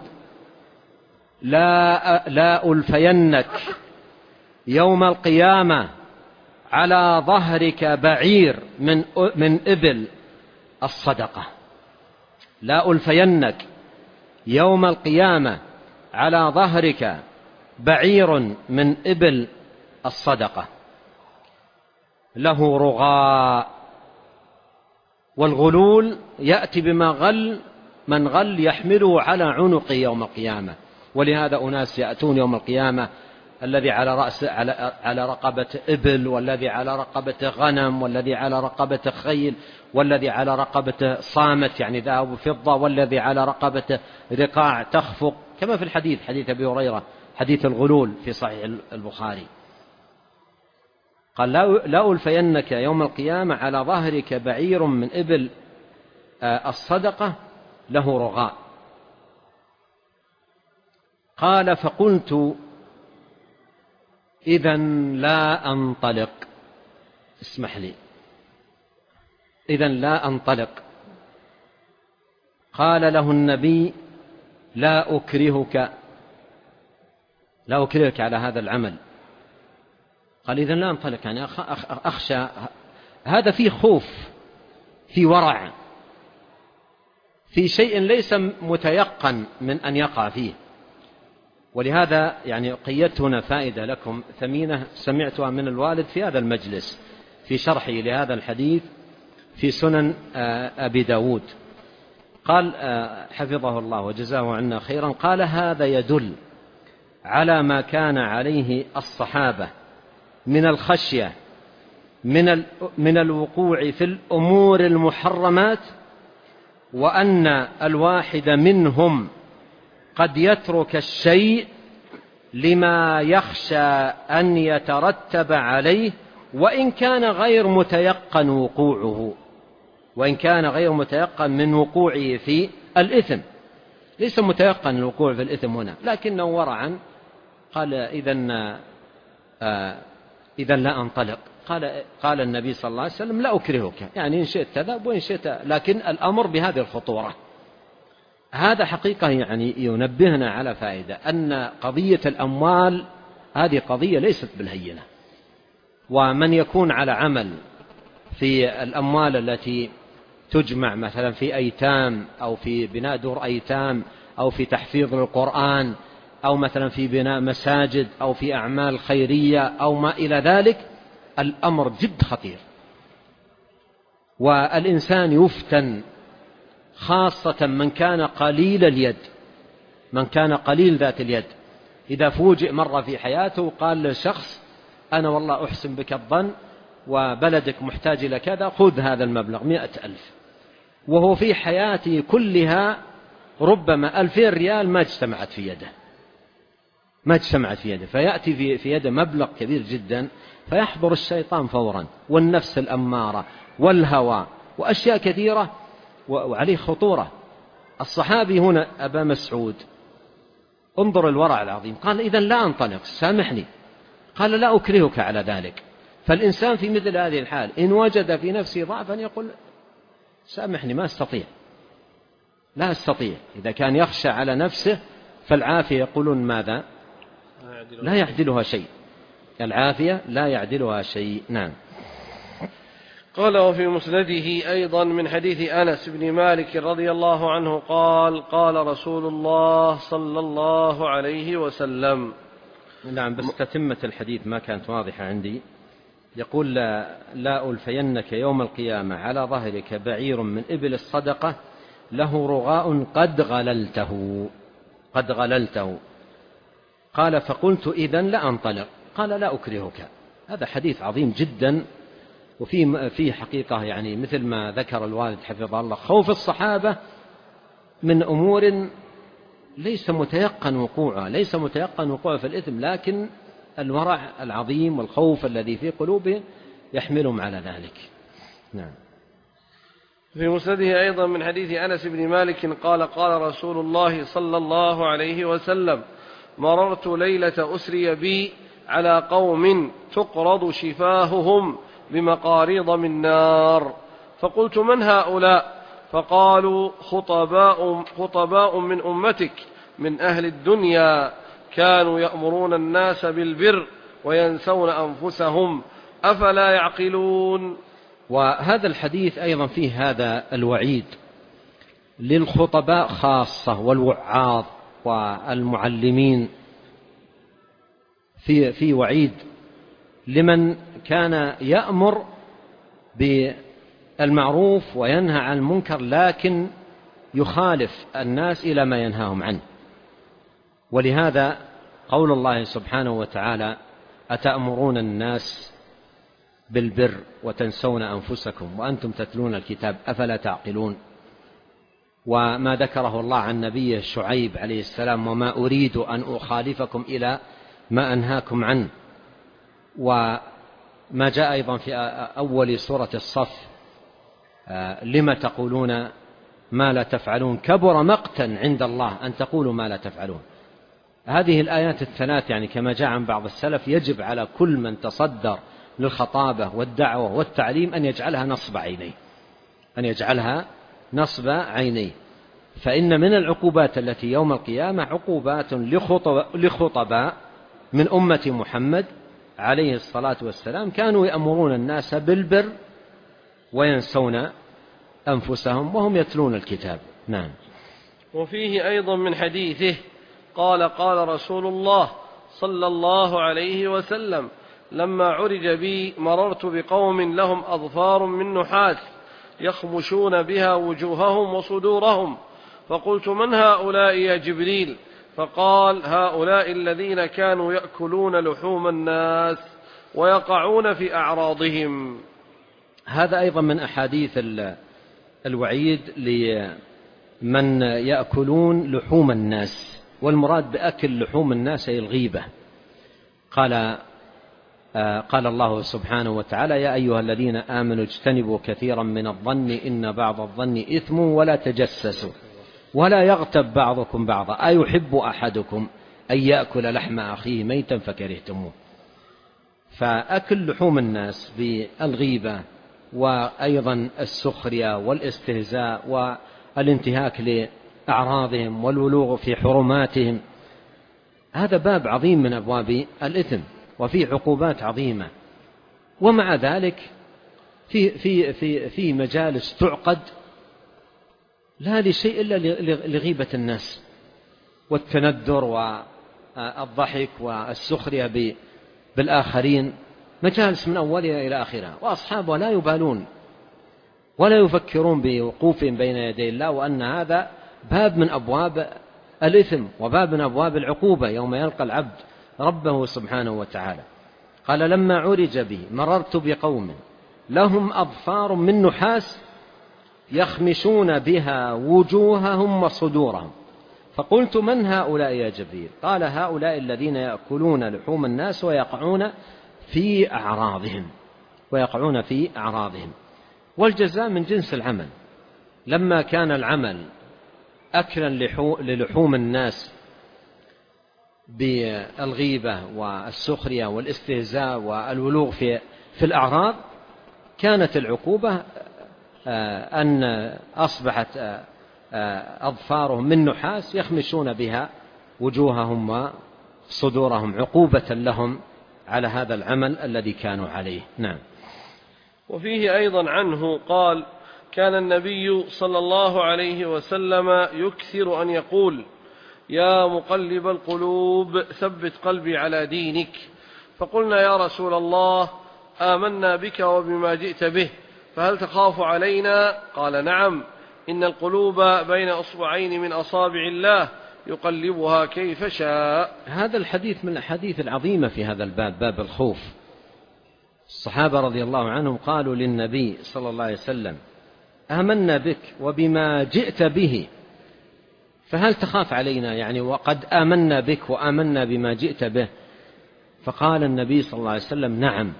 لا ألفينك يوم القيامة على ظهرك بعير من إبل الصدقة. لا ألفينك يوم القيامة على ظهرك بعير من إبل الصدقة له رغاء. والغلول يأتي بما غل من غل يحمله على عنقه يوم القيامة. ولهذا أناس يأتون يوم القيامة الذي على رقبة إبل، والذي على رقبة غنم، والذي على رقبة خيل، والذي على رقبة صامت ذهب وفضة، والذي على رقبة رقاع تخفق، كما في الحديث حديث أبي هريرة حديث الغلول في صحيح البخاري. قال لا ألفينك يوم القيامة على ظهرك بعير من إبل الصدقة له رغاء. قال فقلت إذن لا أنطلق، اسمح لي، إذن لا أنطلق. قال له النبي لا أكرهك على هذا العمل، قال إذن لا أنطلق، يعني أخشى. هذا فيه خوف، في ورع، في شيء ليس متيقن من أن يقع فيه. ولهذا يعني قيدت هنا فائدة لكم ثمينة سمعتها من الوالد في هذا المجلس في شرحه لهذا الحديث في سنن أبي داود. قال حفظه الله وجزاه عنا خيرا، قال: هذا يدل على ما كان عليه الصحابة من الخشية من الوقوع في الأمور المحرمات، وأن الواحد منهم قد يترك الشيء لما يخشى أن يترتب عليه، وإن كان غير متيقن وقوعه، وإن كان غير متيقن من وقوعه في الإثم. ليس متيقن الوقوع في الإثم هنا، لكنه ورعا. قال: إذن لا أنطلق. قال النبي صلى الله عليه وسلم: لا أكرهك، يعني إن شئت تذهب وإن شئت، لكن الأمر بهذه الخطورة. هذا حقيقة يعني ينبهنا على فائدة، أن قضية الأموال هذه قضية ليست بالهينة. ومن يكون على عمل في الأموال التي تجمع مثلا في أيتام، أو في بناء دور أيتام، أو في تحفيظ القرآن، أو مثلا في بناء مساجد، أو في أعمال خيرية، أو ما إلى ذلك، الأمر جد خطير. والإنسان يفتن، خاصة من كان قليل اليد، من كان قليل ذات اليد. إذا فوجئ مرة في حياته قال لشخص: أنا والله أحسن بك الظن وبلدك محتاج إلى كذا، خذ هذا المبلغ 100,000، وهو في حياته كلها ربما 2000 ريال ما اجتمعت في يده، ما اجتمعت في يده، فيأتي في يده مبلغ كبير جدا، فيحضر الشيطان فورا، والنفس الأمارة، والهوى، وأشياء كثيرة، وعليه خطورة. الصحابي هنا أبا مسعود، انظر الورع العظيم، قال: إذن لا أنطلق، سامحني. قال: لا أكرهك على ذلك. فالإنسان في مثل هذه الحال إن وجد في نفسه ضعفا يقول: سامحني، ما أستطيع، لا أستطيع. إذا كان يخشى على نفسه فالعافية يقولون ماذا؟ لا يعدلها شيء، العافية لا يعدلها شيء. نعم. قال: وفي مسنده أيضا من حديث أنس بن مالك رضي الله عنه قال: قال رسول الله صلى الله عليه وسلم. نعم، بس تتمة الحديث ما كانت واضحة عندي. يقول: لا ألفينك يوم القيامة على ظهرك بعير من إبل الصدقة له رغاء قد غللته. قال: فقلت: إذن لا أنطلق. قال: لا أكرهك. هذا حديث عظيم جدا، وفي حقيقة يعني مثل ما ذكر الوالد حفظه الله، خوف الصحابة من أمور ليس متيقن وقوعها، ليس متيقن وقوعها في الإثم، لكن الورع العظيم والخوف الذي في قلوبهم يحملهم على ذلك. نعم. في مسنده أيضا من حديث أنس بن مالك قال: قال رسول الله صلى الله عليه وسلم: مررت ليلة أسري بي على قوم تقرض شفاههم بمقاريض من نار، فقلت: من هؤلاء؟ فقالوا: خطباء من أمتك من أهل الدنيا، كانوا يأمرون الناس بالبر وينسون أنفسهم، أفلا يعقلون. وهذا الحديث أيضا فيه هذا الوعيد للخطباء خاصة، والوعاظ والمعلمين، في وعيد لمن كان يأمر بالمعروف وينهى عن المنكر، لكن يخالف الناس إلى ما ينهاهم عنه. ولهذا قول الله سبحانه وتعالى: أتأمرون الناس بالبر وتنسون أنفسكم وأنتم تتلون الكتاب أفلا تعقلون. وما ذكره الله عن نبيه شعيب عليه السلام: وما أريد أن أخالفكم إلى ما أنهاكم عنه. وما جاء أيضا في أول سورة الصف: لما تقولون ما لا تفعلون كبر مقتا عند الله أن تقولوا ما لا تفعلون. هذه الآيات الثلاث يعني كما جاء عن بعض السلف يجب على كل من تصدر للخطابة والدعوة والتعليم أن يجعلها نصب عينيه، فإن من العقوبات التي يوم القيامة عقوبات لخطباء من أمة محمد عليه الصلاة والسلام كانوا يأمرون الناس بالبر وينسون أنفسهم وهم يتلون الكتاب. نعم. وفيه أيضا من حديثه قال قال رسول الله صلى الله عليه وسلم لما عرج بي مررت بقوم لهم أظفار من نحاس يخمشون بها وجوههم وصدورهم، فقلت من هؤلاء يا جبريل؟ فقال هؤلاء الذين كانوا يأكلون لحوم الناس ويقعون في أعراضهم. هذا أيضا من أحاديث الوعيد لمن يأكلون لحوم الناس، والمراد بأكل لحوم الناس أي الغيبة. قال الله سبحانه وتعالى يا أيها الذين آمنوا اجتنبوا كثيرا من الظن إن بعض الظن إثم ولا تجسسوا ولا يغتب بعضكم بعضا أيحب أحدكم أن يأكل لحم أخيه ميتا فكرهتموه. فأكل لحوم الناس بالغيبة وأيضا السخرية والاستهزاء والانتهاك لأعراضهم والولوغ في حرماتهم، هذا باب عظيم من أبواب الإثم وفيه عقوبات عظيمة. ومع ذلك في مجالس تعقد لا لشيء إلا لغيبة الناس والتندر والضحك والسخرية بالآخرين، مجالس من أولها إلى آخرها، وأصحابها لا يبالون ولا يفكرون بوقوفهم بين يدي الله، وأن هذا باب من أبواب الإثم وباب من أبواب العقوبة يوم يلقى العبد ربه سبحانه وتعالى. قال لما عرج بي مررت بقوم لهم أظفار من نحاس يخمشون بها وجوههم وصدورهم، فقلت من هؤلاء يا جبريل؟ قال هؤلاء الذين يأكلون لحوم الناس ويقعون في أعراضهم. والجزاء من جنس العمل. لما كان العمل أكلا للحوم الناس بالغيبة والسخرية والاستهزاء والولوغ في الأعراض، كانت العقوبة أن أصبحت أظفارهم من نحاس يخمشون بها وجوههم وصدورهم عقوبة لهم على هذا العمل الذي كانوا عليه. نعم. وفيه أيضا عنه قال كان النبي صلى الله عليه وسلم يكثر أن يقول يا مقلب القلوب ثبت قلبي على دينك. فقلنا يا رسول الله آمنا بك وبما جئت به فهل تخاف علينا؟ قال نعم إن القلوب بين أصبعين من أصابع الله يقلبها كيف شاء. هذا الحديث من الأحاديث العظيمة في هذا الباب، باب الخوف. الصحابة رضي الله عنهم قالوا للنبي صلى الله عليه وسلم آمنا بك وبما جئت به فهل تخاف علينا؟ يعني وقد آمنا بك وآمنا بما جئت به. فقال النبي صلى الله عليه وسلم نعم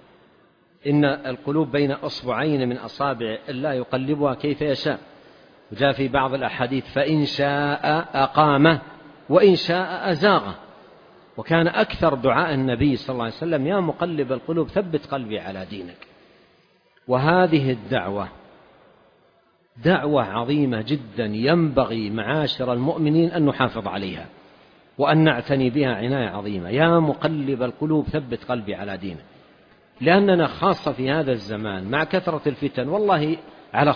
إن القلوب بين أصبعين من أصابع الله يقلبها كيف يشاء. وجاء في بعض الأحاديث فإن شاء أقامه وإن شاء أزاغه. وكان أكثر دعاء النبي صلى الله عليه وسلم يا مقلب القلوب ثبت قلبي على دينك. وهذه الدعوة دعوة عظيمة جدا ينبغي معاشر المؤمنين أن نحافظ عليها وأن نعتني بها عناية عظيمة. يا مقلب القلوب ثبت قلبي على دينك، لأننا خاصة في هذا الزمان مع كثرة الفتن والله على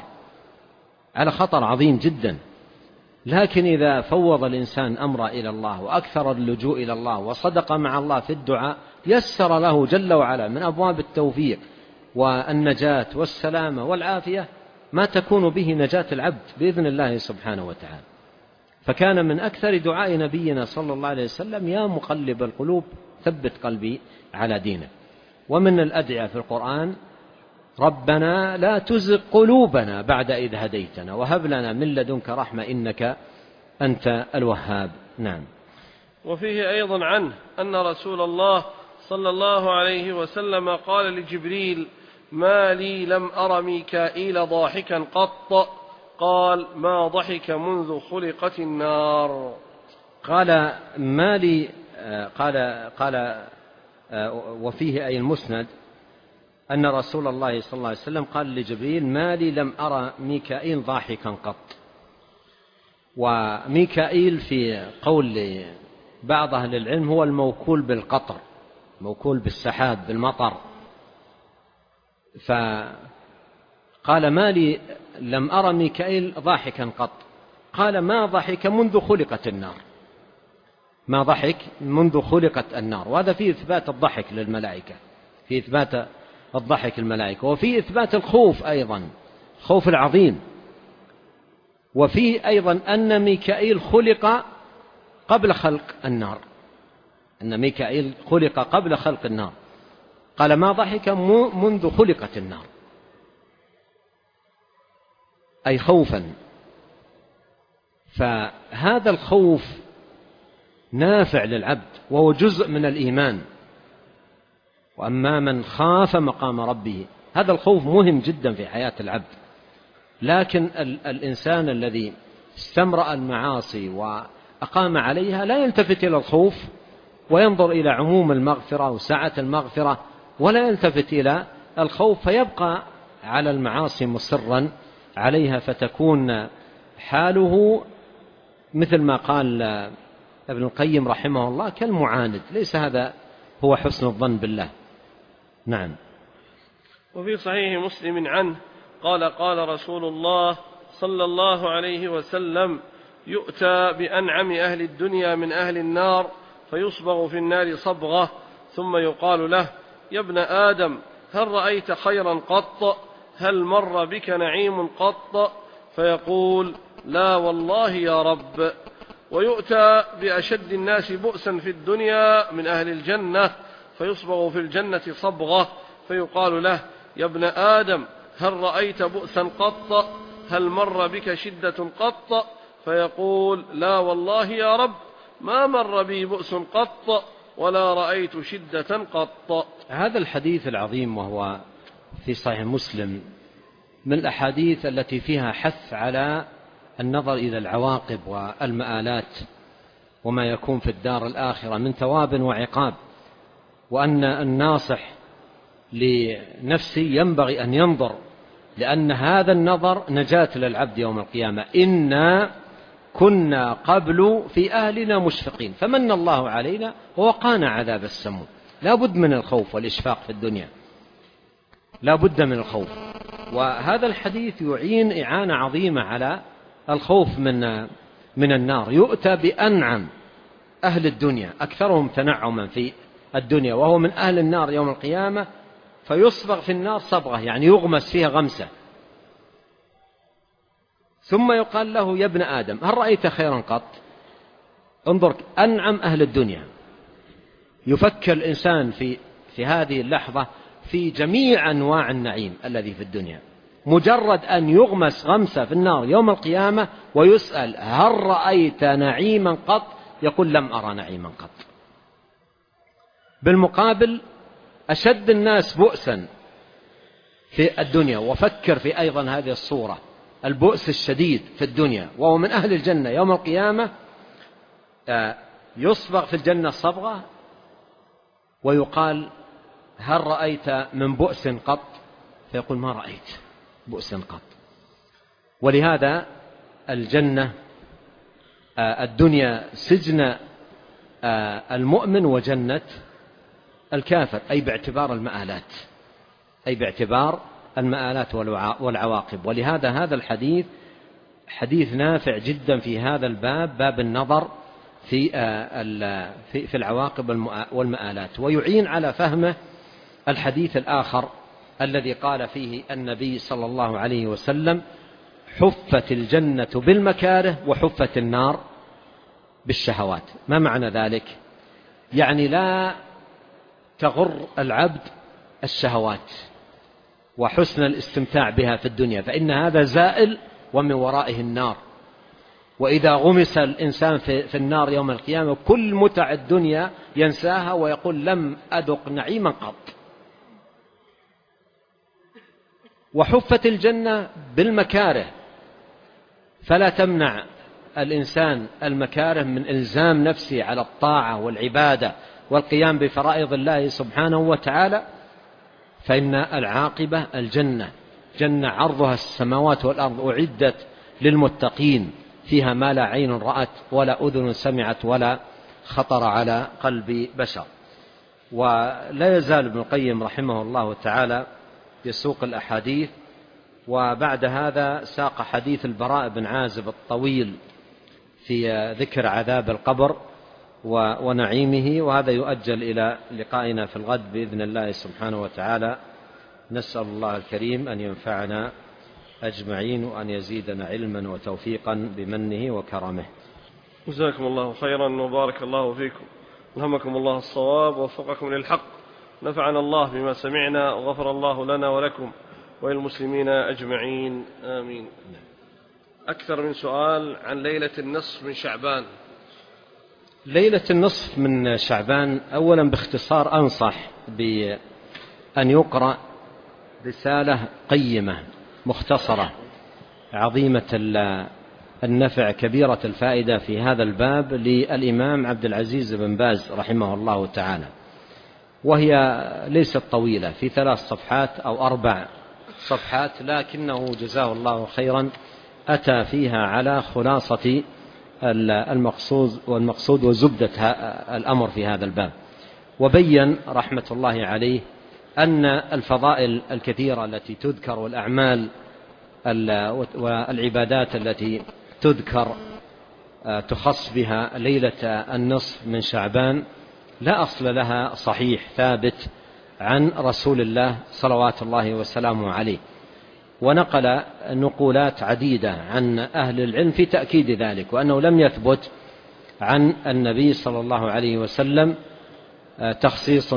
خطر عظيم جدا. لكن إذا فوض الإنسان أمره إلى الله وأكثر اللجوء إلى الله وصدق مع الله في الدعاء يسر له جل وعلا من أبواب التوفيق والنجاة والسلامة والعافية ما تكون به نجاة العبد بإذن الله سبحانه وتعالى. فكان من أكثر دعاء نبينا صلى الله عليه وسلم يا مقلب القلوب ثبت قلبي على دينك. ومن الأدعية في القرآن ربنا لا تزغ قلوبنا بعد إذ هديتنا وهب لنا من لدنك رحمة إنك أنت الوهاب. نعم. وفيه أيضا عنه أن رسول الله صلى الله عليه وسلم قال لجبريل ما لي لم أر ميكائيل ضاحكا قط؟ قال ما ضحك منذ خلقت النار. قال ما لي قال وفيه أي المسند أن رسول الله صلى الله عليه وسلم قال لجبريل ما لي لم أرى ميكائيل ضاحكا قط. وميكائيل في قول بعض أهل العلم هو الموكول بالقطر موكول بالسحاب بالمطر. فقال: ما لي لم أرى ميكائيل ضاحكا قط. قال: ما ضحك منذ خلقت النار، ما ضحك منذ خلقت النار. وهذا فيه إثبات الضحك للملائكة، فيه إثبات الضحك الملائكة، وفيه إثبات الخوف أيضا، خوف العظيم. وفيه أيضا أن ميكائيل خلق قبل خلق النار، أن ميكائيل خلق قبل خلق النار. قال: ما ضحك منذ خلقت النار، أي خوفا. فهذا الخوف نافع للعبد وهو جزء من الإيمان. وأما من خاف مقام ربه، هذا الخوف مهم جدا في حياة العبد. لكن الإنسان الذي استمرأ المعاصي وأقام عليها لا يلتفت إلى الخوف وينظر إلى عموم المغفرة وسعة المغفرة، ولا يلتفت إلى الخوف، فيبقى على المعاصي مصرا عليها، فتكون حاله مثل ما قال ابن القيم رحمه الله كالمعاند. ليس هذا هو حسن الظن بالله. نعم. وفي صحيح مسلم عنه قال: قال رسول الله صلى الله عليه وسلم: يؤتى بأنعم أهل الدنيا من أهل النار فيصبغ في النار صبغة، ثم يقال له: يا ابن آدم، هل رأيت خيرا قط؟ هل مر بك نعيم قط؟ فيقول: لا والله يا رب. ويؤتى بأشد الناس بؤسا في الدنيا من أهل الجنة فيصبغ في الجنة صبغة، فيقال له: يا ابن آدم، هل رأيت بؤسا قط؟ هل مر بك شدة قط؟ فيقول: لا والله يا رب، ما مر بي بؤس قط ولا رأيت شدة قط. هذا الحديث العظيم وهو في صحيح مسلم من الأحاديث التي فيها حث على النظر إلى العواقب والمآلات وما يكون في الدار الآخرة من ثواب وعقاب، وأن الناصح لنفسه ينبغي أن ينظر، لأن هذا النظر نجاة للعبد يوم القيامة. إنا كنا قبل في أهلنا مشفقين فمن الله علينا ووقانا عذاب السموم. لا بد من الخوف والإشفاق في الدنيا، لا بد من الخوف. وهذا الحديث يعين إعانة عظيمة على الخوف من النار. يؤتى بأنعم أهل الدنيا، أكثرهم تنعما في الدنيا، وهو من أهل النار يوم القيامة، فيصبغ في النار صبغة، يعني يغمس فيها غمسة. ثم يقال له: يا ابن آدم، هل رأيت خيرا قط؟ انظر، أنعم أهل الدنيا. يفكر الإنسان في هذه اللحظة في جميع أنواع النعيم الذي في الدنيا. مجرد أن يغمس غمسة في النار يوم القيامة ويسأل: هل رأيت نعيما قط؟ يقول: لم أرى نعيما قط. بالمقابل أشد الناس بؤسا في الدنيا، وفكر في أيضا هذه الصورة، البؤس الشديد في الدنيا، وهو من أهل الجنة يوم القيامة، يصبغ في الجنة صبغة ويقال: هل رأيت من بؤس قط؟ فيقول: ما رأيت بؤس قط. ولهذا الجنة الدنيا سجن المؤمن وجنة الكافر، أي باعتبار المآلات، أي باعتبار المآلات والعواقب. ولهذا هذا الحديث حديث نافع جدا في هذا الباب، باب النظر في العواقب والمآلات، ويعين على فهمه الحديث الآخر الذي قال فيه النبي صلى الله عليه وسلم: حفت الجنة بالمكاره وحفت النار بالشهوات. ما معنى ذلك؟ يعني لا تغر العبد الشهوات وحسن الاستمتاع بها في الدنيا، فإن هذا زائل ومن ورائه النار. وإذا غمس الإنسان في النار يوم القيامة كل متع الدنيا ينساها ويقول: لم أذق نعيما قط. وحفت الجنة بالمكاره، فلا تمنع الإنسان المكاره من إلزام نفسه على الطاعة والعبادة والقيام بفرائض الله سبحانه وتعالى، فإن العاقبة الجنة، جنة عرضها السماوات والأرض، أعدت للمتقين، فيها ما لا عين رأت ولا أذن سمعت ولا خطر على قلب بشر. ولا يزال ابن القيم رحمه الله تعالى يسوق الأحاديث، وبعد هذا ساق حديث البراء بن عازب الطويل في ذكر عذاب القبر ونعيمه، وهذا يؤجل إلى لقائنا في الغد بإذن الله سبحانه وتعالى. نسأل الله الكريم أن ينفعنا أجمعين وأن يزيدنا علما وتوفيقا بمنه وكرمه. جزاكم الله خيرا وبارك الله فيكم، ألهمكم الله الصواب ووفقكم للحق، نفعنا الله بما سمعنا وغفر الله لنا ولكم وللمسلمين أجمعين آمين. أكثر من سؤال عن ليلة النصف من شعبان. ليلة النصف من شعبان، أولا باختصار أنصح بأن يقرأ رسالة قيمة مختصرة عظيمة النفع كبيرة الفائدة في هذا الباب للإمام عبد العزيز بن باز رحمه الله تعالى، وهي ليست طويلة، في 3 صفحات أو 4 صفحات، لكنه جزاه الله خيرا أتى فيها على خلاصة المقصود وزبدة الأمر في هذا الباب، وبين رحمة الله عليه أن الفضائل الكثيرة التي تذكر والأعمال والعبادات التي تذكر تخص بها ليلة النصف من شعبان لا أصل لها صحيح ثابت عن رسول الله صلوات الله وسلامه عليه، ونقل نقولات عديدة عن أهل العلم في تأكيد ذلك، وأنه لم يثبت عن النبي صلى الله عليه وسلم تخصيص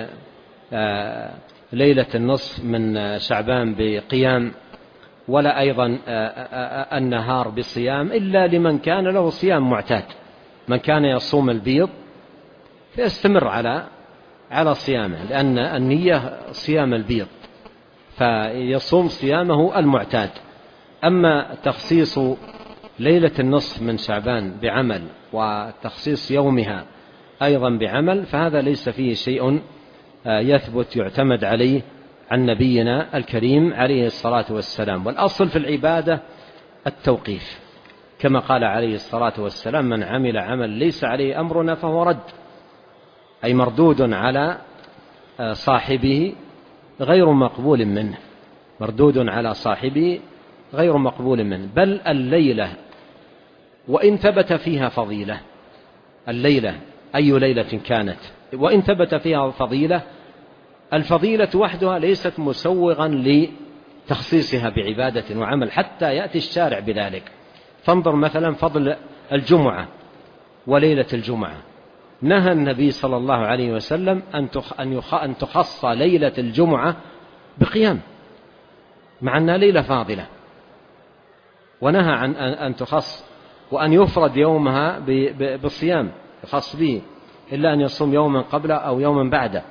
ليلة النصف من شعبان بقيام، ولا أيضا النهار بصيام، إلا لمن كان له صيام معتاد، من كان يصوم البيض فيستمر على صيامه، لأن النية صيام البيض فيصوم صيامه المعتاد. أما تخصيص ليلة النصف من شعبان بعمل وتخصيص يومها أيضا بعمل فهذا ليس فيه شيء يثبت يعتمد عليه عن نبينا الكريم عليه الصلاة والسلام. والأصل في العبادة التوقيف، كما قال عليه الصلاة والسلام: من عمل عمل ليس عليه أمرنا فهو رد، أي مردود على صاحبه غير مقبول منه، مردود على صاحبه غير مقبول منه. بل الليلة وإن ثبت فيها فضيلة، الليلة أي ليلة كانت وإن ثبت فيها فضيلة، الفضيلة وحدها ليست مسوغا لتخصيصها بعبادة وعمل حتى يأتي الشارع بذلك. فانظر مثلا فضل الجمعة وليلة الجمعة، نهى النبي صلى الله عليه وسلم أن تخص ليلة الجمعة بقيام، مع أنها ليلة فاضلة، ونهى عن أن تخص وأن يفرد يومها بالصيام يخص به، إلا أن يصوم يوما قبله أو يوما بعده.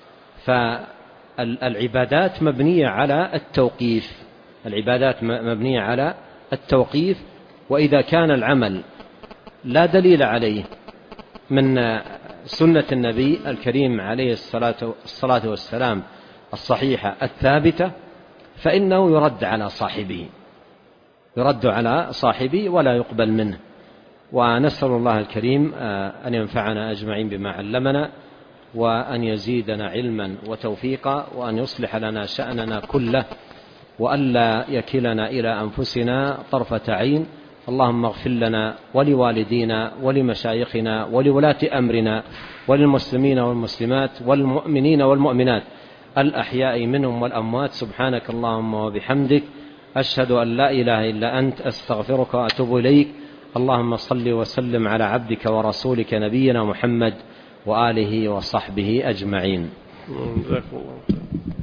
فالعبادات مبنية على التوقيف، العبادات مبنية على التوقيف، وإذا كان العمل لا دليل عليه من سنة النبي الكريم عليه الصلاة والسلام الصحيحة الثابتة فإنه يرد على صاحبه، يرد على صاحبه ولا يقبل منه. ونسأل الله الكريم أن ينفعنا أجمعين بما علمنا، وأن يزيدنا علما وتوفيقا، وأن يصلح لنا شأننا كله، وألا يكلنا إلى أنفسنا طرفة عين. اللهم اغفر لنا ولوالدينا ولمشايخنا ولولاة أمرنا وللمسلمين والمسلمات والمؤمنين والمؤمنات الأحياء منهم والأموات. سبحانك اللهم وبحمدك، أشهد أن لا إله إلا أنت، أستغفرك وأتوب إليك. اللهم صل وسلم على عبدك ورسولك نبينا محمد وآله وصحبه أجمعين. جزاكم الله.